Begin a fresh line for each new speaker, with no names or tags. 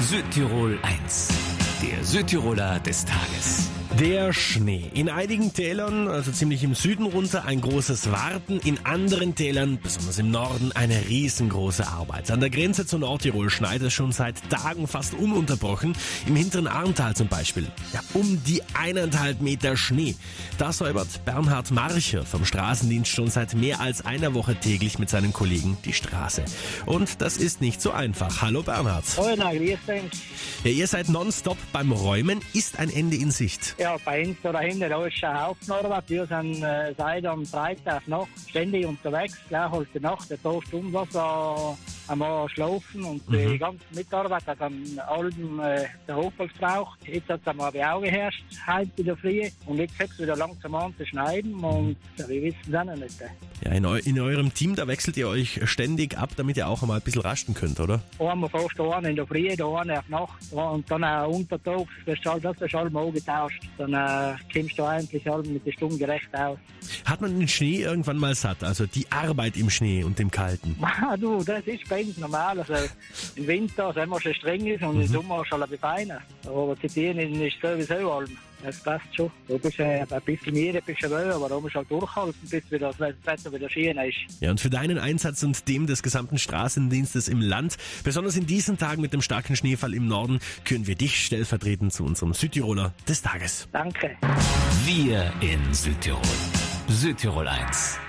Südtirol 1. Der Südtiroler des Tages.
Der Schnee. In einigen Tälern, also ziemlich im Süden runter, ein großes Warten. In anderen Tälern, besonders im Norden, eine riesengroße Arbeit. An der Grenze zu Nordtirol schneit es schon seit Tagen fast ununterbrochen. Im hinteren Arntal zum Beispiel. Ja, um die 1,5 Meter Schnee. Da säubert Bernhard Marcher vom Straßendienst schon seit mehr als einer Woche täglich mit seinen Kollegen die Straße. Und das ist nicht so einfach. Hallo Bernhard.
Hallo, grüß dich.
Ja, ihr seid nonstop beim Räumen. Ist ein Ende in Sicht?
Ja, bei uns da hinten, da ist ein Haufen Arbeit. Wir sind seit am Freitag Nacht ständig unterwegs. Gleich heute Nacht, ein paar Stunden was einmal schlafen und die ganzen Mitarbeiter haben allen den Hof gebraucht. Jetzt hat es einmal die Augen geherrscht, heute in der Früh. Und jetzt fängt es wieder langsam an zu schneiden und ja, wir wissen es auch noch nicht.
Ja, in eurem Team, da wechselt ihr euch ständig ab, damit ihr auch einmal ein bisschen rasten könnt, oder?
Einmal fast einen in der Früh, da einen auf Nacht und dann auch untertags, das ist alles mal getauscht. Dann kommst du eigentlich halt mit der Stunde gerecht aus.
Hat man den Schnee irgendwann mal satt, also die Arbeit im Schnee und im Kalten?
Du, das ist bei uns normal. Also im Winter, wenn man schon streng ist und im Sommer schon ein bisschen feiner. Aber zu denen ist sowieso allem. Das passt schon. Du bist ein bisschen müde, bist du wohl, aber da musst du halt durchhalten, bis wieder das Wetter wieder schön ist.
Ja, und für deinen Einsatz und dem des gesamten Straßendienstes im Land, besonders in diesen Tagen mit dem starken Schneefall im Norden, küren wir dich stellvertretend zu unserem Südtiroler des Tages.
Danke.
Wir in Südtirol. Südtirol 1.